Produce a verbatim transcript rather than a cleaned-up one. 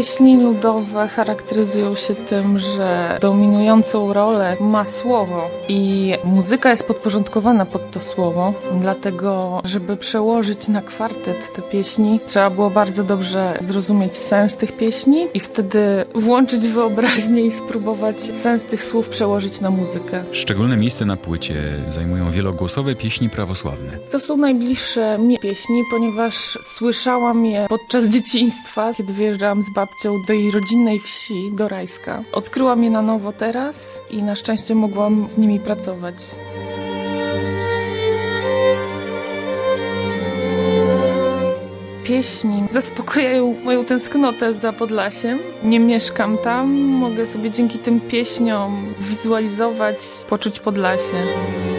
Pieśni ludowe charakteryzują się tym, że dominującą rolę ma słowo i muzyka jest podporządkowana pod to słowo, dlatego żeby przełożyć na kwartet te pieśni, trzeba było bardzo dobrze zrozumieć sens tych pieśni i wtedy włączyć wyobraźnię i spróbować sens tych słów przełożyć na muzykę. Szczególne miejsce na płycie zajmują wielogłosowe pieśni prawosławne. To są najbliższe mi pieśni, ponieważ słyszałam je podczas dzieciństwa, kiedy wyjeżdżałam z babcią do jej rodzinnej wsi, do Rajska. Odkryłam je na nowo teraz i na szczęście mogłam z nimi pracować. Pieśni zaspokajają moją tęsknotę za Podlasiem. Nie mieszkam tam, mogę sobie dzięki tym pieśniom zwizualizować, poczuć Podlasie.